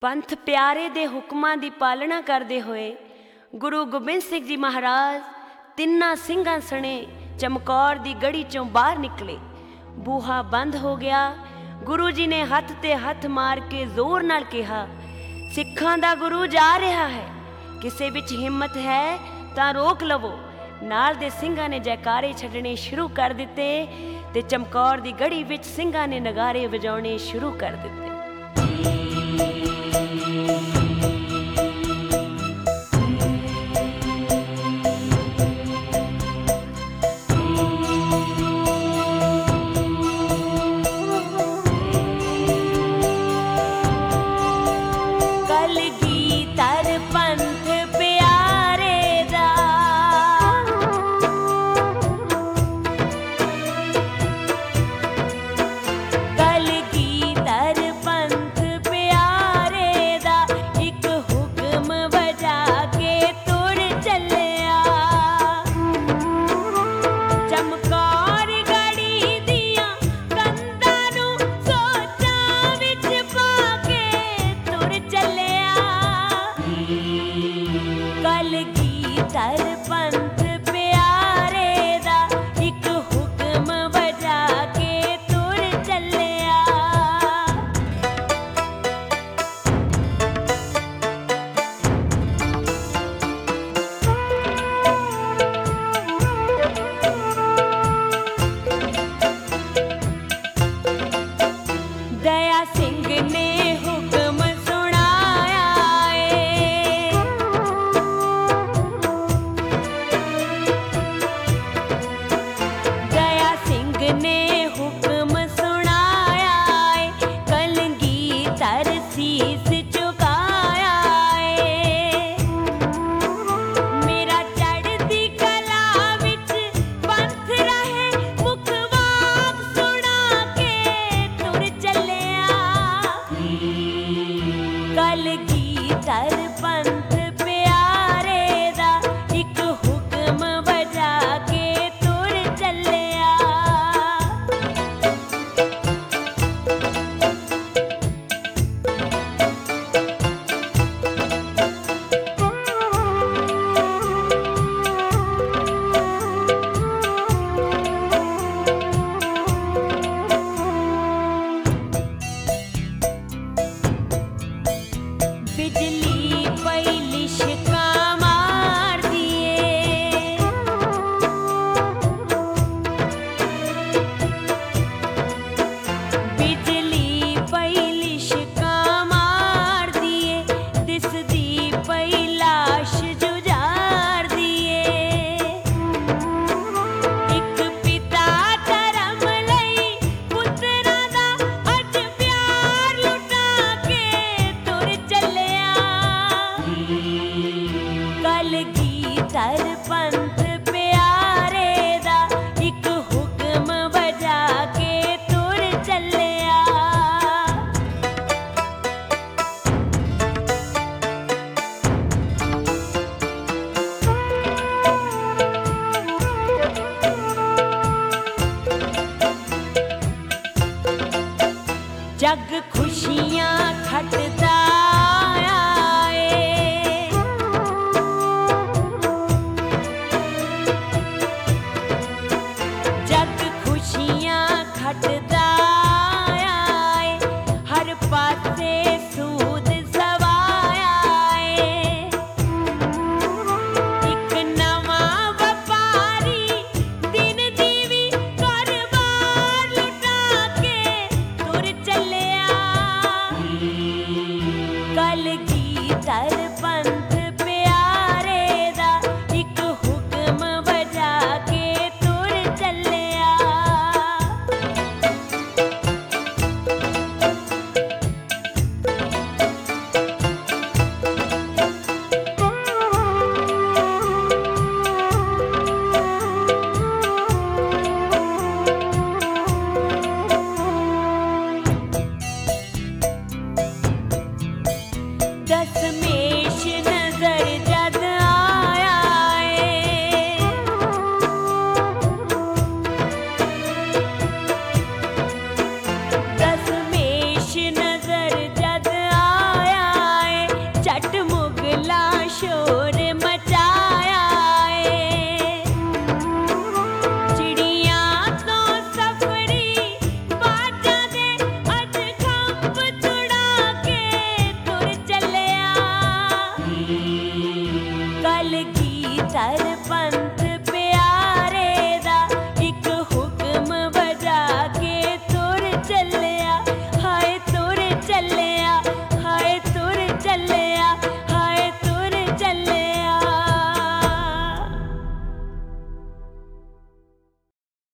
पंथ प्यारे दे हुक्मां दी पालना करदे होए गुरु गोबिंद सिंह जी महाराज तिन्ना सिंघां सने चमकौर दी गढ़ी चों बाहर निकले। बूहा बंद हो गया। गुरु जी ने हथ ते हथ मार के जोर नाल कहा, सिखां दा गुरु जा रहा है, किसे विच हिम्मत है तां रोक लवो। नाल दे सिंघां ने जयकारे छड्डणे शुरू कर दिते ते चमकौर दी गढ़ी विच सिंघां ने नगारे वजाउणे शुरू कर दिते। बिजली कलगीधर पंथ